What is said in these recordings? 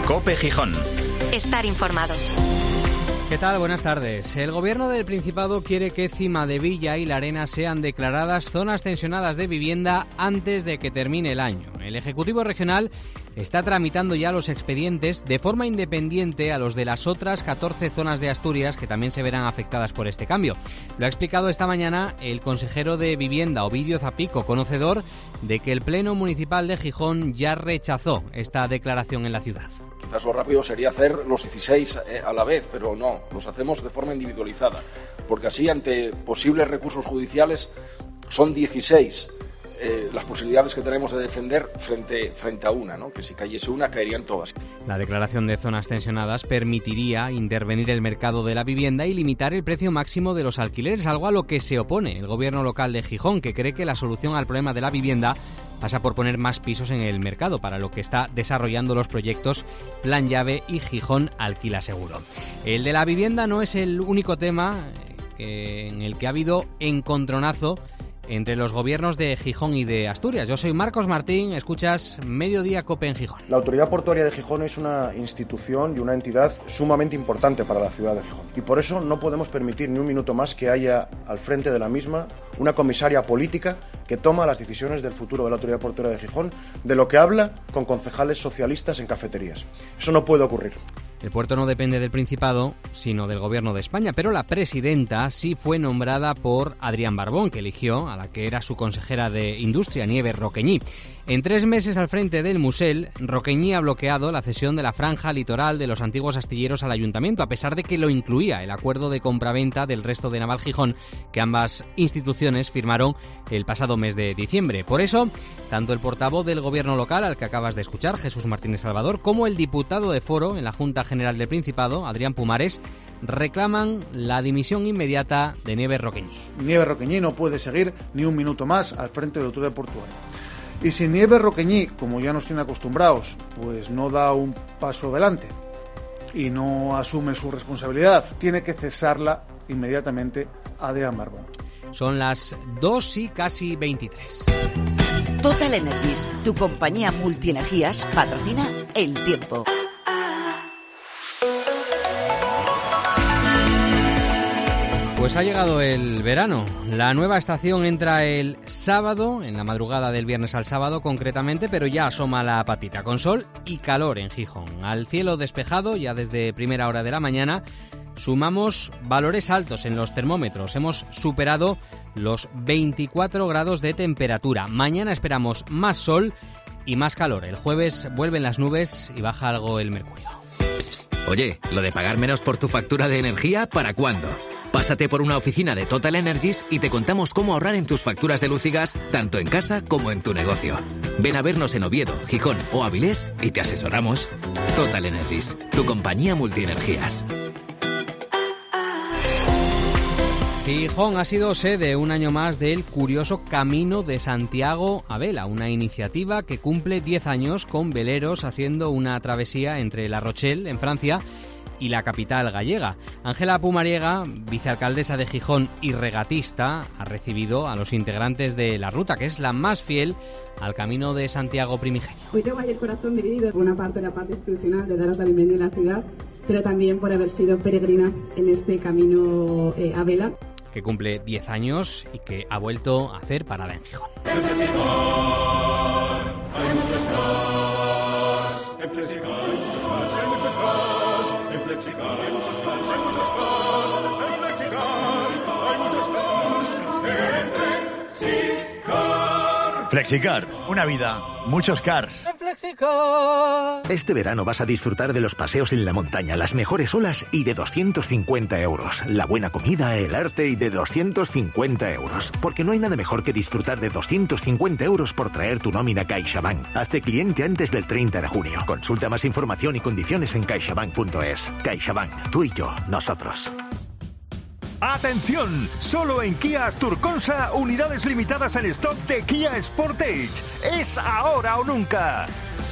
COPE Gijón. Estar informado. ¿Qué tal? Buenas tardes. El Gobierno del Principado quiere que Cimadevilla y La Arena sean declaradas zonas tensionadas de vivienda antes de que termine el año. El Ejecutivo Regional está tramitando ya los expedientes de forma independiente a los de las otras 14 zonas de Asturias que también se verán afectadas por este cambio. Lo ha explicado esta mañana el consejero de Vivienda, Ovidio Zapico, conocedor de que el Pleno Municipal de Gijón ya rechazó esta declaración en la ciudad. Quizás lo rápido sería hacer los 16 a la vez, pero no, los hacemos de forma individualizada, porque así ante posibles recursos judiciales son 16 las posibilidades que tenemos de defender frente a una, ¿no? Que si cayese una, caerían todas. La declaración de zonas tensionadas permitiría intervenir el mercado de la vivienda y limitar el precio máximo de los alquileres, algo a lo que se opone el gobierno local de Gijón, que cree que la solución al problema de la vivienda pasa por poner más pisos en el mercado, para lo que está desarrollando los proyectos Plan Llave y Gijón Alquila Seguro. El de la vivienda no es el único tema en el que ha habido encontronazo entre los gobiernos de Gijón y de Asturias. Yo soy Marcos Martín, escuchas Mediodía COPE en Gijón. La Autoridad Portuaria de Gijón es una institución y una entidad sumamente importante para la ciudad de Gijón. Y por eso no podemos permitir ni un minuto más que haya al frente de la misma una comisaria política que toma las decisiones del futuro de la Autoridad Portuaria de Gijón, de lo que habla con concejales socialistas en cafeterías. Eso no puede ocurrir. El puerto no depende del Principado, sino del Gobierno de España, pero la presidenta sí fue nombrada por Adrián Barbón, que eligió a la que era su consejera de Industria, Nieves Roqueñí. En 3 meses al frente del Musel, Roqueñí ha bloqueado la cesión de la franja litoral de los antiguos astilleros al Ayuntamiento, a pesar de que lo incluía el acuerdo de compraventa del resto de Naval Gijón que ambas instituciones firmaron el pasado mes de diciembre. Por eso, tanto el portavoz del Gobierno local, al que acabas de escuchar, Jesús Martínez Salvador, como el diputado de Foro en la Junta General del Principado, Adrián Pumares, reclaman la dimisión inmediata de Nieves Roqueñí. Nieves Roqueñí no puede seguir ni un minuto más al frente de la Autoridad Portuaria. Y si Nieves Roqueñí, como ya nos tiene acostumbrados, pues no da un paso adelante y no asume su responsabilidad, tiene que cesarla inmediatamente Adrián Barbón. Son las 2 y casi 23. Total Energies, tu compañía multienergías, patrocina El Tiempo. Pues ha llegado el verano. La nueva estación entra el sábado, en la madrugada del viernes al sábado concretamente, pero ya asoma la patita, con sol y calor en Gijón. Al cielo despejado, ya desde primera hora de la mañana, sumamos valores altos en los termómetros. Hemos superado los 24 grados de temperatura. Mañana esperamos más sol y más calor. El jueves vuelven las nubes y baja algo el mercurio. Psst, oye, ¿lo de pagar menos por tu factura de energía, para cuándo? Pásate por una oficina de Total Energies y te contamos cómo ahorrar en tus facturas de luz y gas, tanto en casa como en tu negocio. Ven a vernos en Oviedo, Gijón o Avilés y te asesoramos. Total Energies, tu compañía multienergías. Gijón ha sido sede un año más del curioso Camino de Santiago a vela, una iniciativa que cumple 10 años con veleros haciendo una travesía entre La Rochelle, en Francia, y la capital gallega. Ángela Pumariega, vicealcaldesa de Gijón y regatista, ha recibido a los integrantes de la ruta, que es la más fiel al Camino de Santiago primigenio. Hoy tengo ahí el corazón dividido por una parte, la parte institucional de daros la bienvenida a la ciudad, pero también por haber sido peregrina en este camino a vela, que cumple 10 años y que ha vuelto a hacer parada en Gijón. Flexicar, una vida, muchos cars. Este verano vas a disfrutar de los paseos en la montaña, las mejores olas y de 250 euros. La buena comida, el arte y de 250 euros. Porque no hay nada mejor que disfrutar de 250 euros por traer tu nómina CaixaBank. Hazte cliente antes del 30 de junio. Consulta más información y condiciones en caixabank.es. CaixaBank, tú y yo, nosotros. ¡Atención! Solo en Kia Asturconsa, unidades limitadas en stock de Kia Sportage. ¡Es ahora o nunca!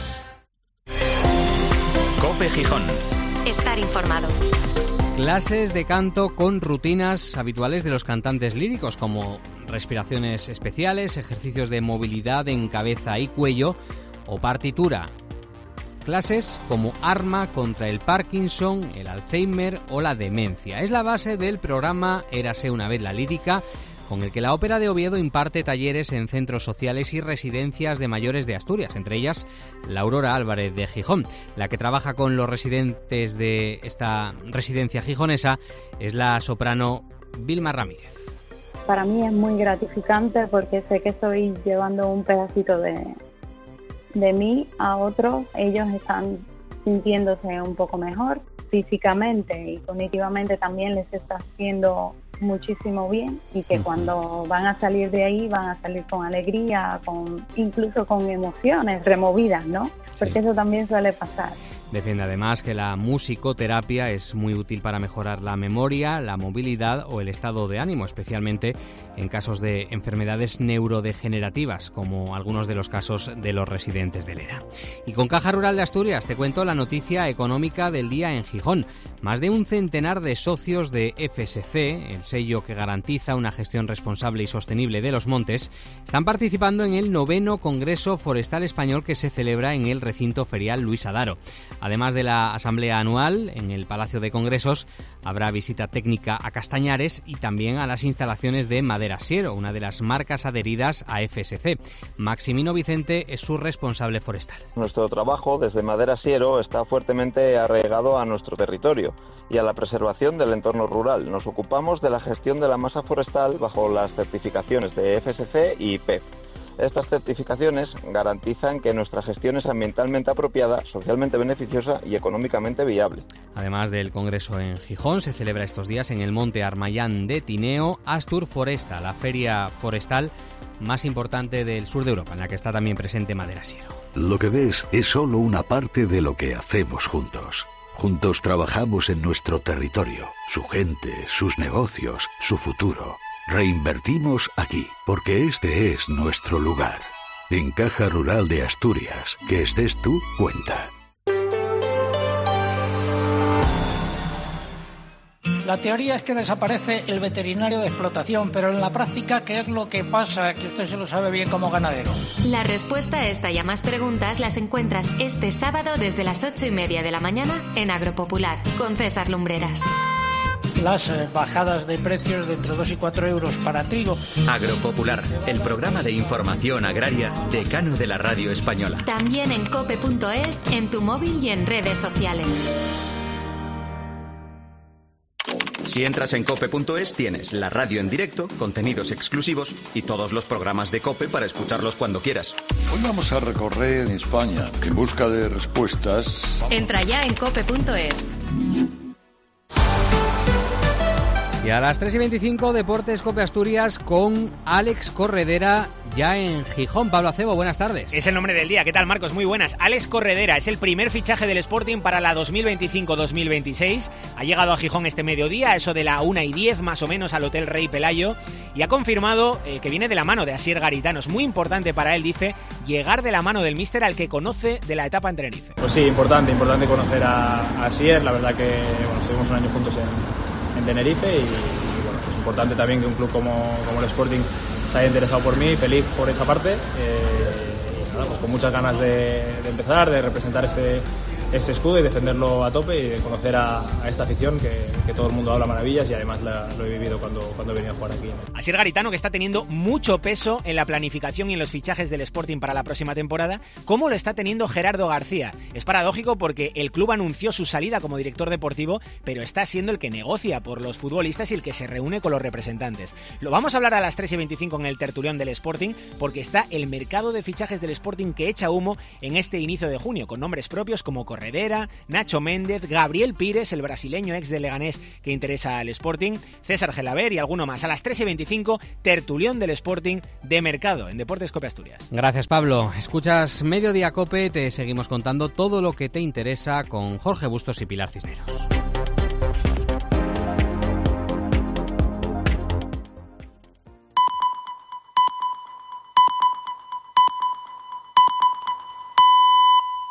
COPE Gijón. Estar informado. Clases de canto con rutinas habituales de los cantantes líricos, como respiraciones especiales, ejercicios de movilidad en cabeza y cuello o partitura. clases como arma contra el Parkinson, el Alzheimer o la demencia. Es la base del programa Érase una vez la lírica, con el que la Ópera de Oviedo imparte talleres en centros sociales y residencias de mayores de Asturias, entre ellas la Aurora Álvarez de Gijón. La que trabaja con los residentes de esta residencia gijonesa es la soprano Vilma Ramírez. Para mí es muy gratificante porque sé que estoy llevando un pedacito de mí a otros. Ellos están sintiéndose un poco mejor físicamente y cognitivamente, también les está haciendo muchísimo bien, y que cuando van a salir de ahí van a salir con alegría, incluso con emociones removidas, ¿no? Porque eso también suele pasar. Defiende además que la musicoterapia es muy útil para mejorar la memoria, la movilidad o el estado de ánimo, especialmente en casos de enfermedades neurodegenerativas, como algunos de los casos de los residentes del ERA. Y con Caja Rural de Asturias te cuento la noticia económica del día en Gijón. Más de un centenar de socios de FSC, el sello que garantiza una gestión responsable y sostenible de los montes, están participando en el 9º Congreso Forestal Español que se celebra en el recinto ferial Luis Adaro. Además de la asamblea anual en el Palacio de Congresos, habrá visita técnica a Castañares y también a las instalaciones de Madera Siero, una de las marcas adheridas a FSC. Maximino Vicente es su responsable forestal. Nuestro trabajo desde Madera Siero está fuertemente arraigado a nuestro territorio y a la preservación del entorno rural. Nos ocupamos de la gestión de la masa forestal bajo las certificaciones de FSC y PEF. Estas certificaciones garantizan que nuestra gestión es ambientalmente apropiada, socialmente beneficiosa y económicamente viable. Además del Congreso en Gijón, se celebra estos días en el Monte Armayán de Tineo Astur Foresta, la feria forestal más importante del sur de Europa, en la que está también presente Madera Siero. Lo que ves es solo una parte de lo que hacemos juntos. Juntos trabajamos en nuestro territorio, su gente, sus negocios, su futuro. Reinvertimos aquí, porque este es nuestro lugar. En Caja Rural de Asturias, que estés tú, cuenta. La teoría es que desaparece el veterinario de explotación, pero en la práctica, ¿qué es lo que pasa? Que usted se lo sabe bien como ganadero. La respuesta a esta y a más preguntas las encuentras este sábado desde las 8:30 de la mañana en Agropopular, con César Lumbreras. Las bajadas de precios de entre 2 y 4 euros para trigo. Agropopular, el programa de información agraria decano de la radio española. También en cope.es, en tu móvil y en redes sociales. Si entras en cope.es tienes la radio en directo, contenidos exclusivos y todos los programas de COPE para escucharlos cuando quieras. Hoy vamos a recorrer España en busca de respuestas. Entra ya en cope.es. Y a las 3:25, Deportes Cope Asturias con Alex Corredera, ya en Gijón. Pablo Acebo, buenas tardes. Es el nombre del día. ¿Qué tal, Marcos? Muy buenas. Alex Corredera es el primer fichaje del Sporting para la 2025-2026. Ha llegado a Gijón este mediodía, a eso de la 1:10 más o menos, al Hotel Rey Pelayo, y ha confirmado que viene de la mano de Asier Garitano. Es muy importante para él, dice, llegar de la mano del míster al que conoce de la etapa en Tenerife. Pues sí, importante conocer a Asier. La verdad que estuvimos un año juntos en Tenerife y bueno, es importante también que un club como el Sporting se haya interesado por mí, feliz por esa parte, y nada, pues con muchas ganas de empezar, de representar ese escudo y defenderlo a tope y de conocer a esta afición que todo el mundo habla maravillas y además lo he vivido cuando he venido a jugar aquí. Asier Garitano, que está teniendo mucho peso en la planificación y en los fichajes del Sporting para la próxima temporada, ¿cómo lo está teniendo Gerardo García? Es paradójico porque el club anunció su salida como director deportivo, pero está siendo el que negocia por los futbolistas y el que se reúne con los representantes. Lo vamos a hablar a las 3:25 en el tertulión del Sporting, porque está el mercado de fichajes del Sporting que echa humo en este inicio de junio, con nombres propios como Corredera, Nacho Méndez, Gabriel Pires, el brasileño ex de Leganés que interesa al Sporting, César Gelaber y alguno más. A las 3:25, tertulión del Sporting de mercado en Deportes Cope Asturias. Gracias, Pablo. Escuchas Mediodía Cope, te seguimos contando todo lo que te interesa con Jorge Bustos y Pilar Cisneros.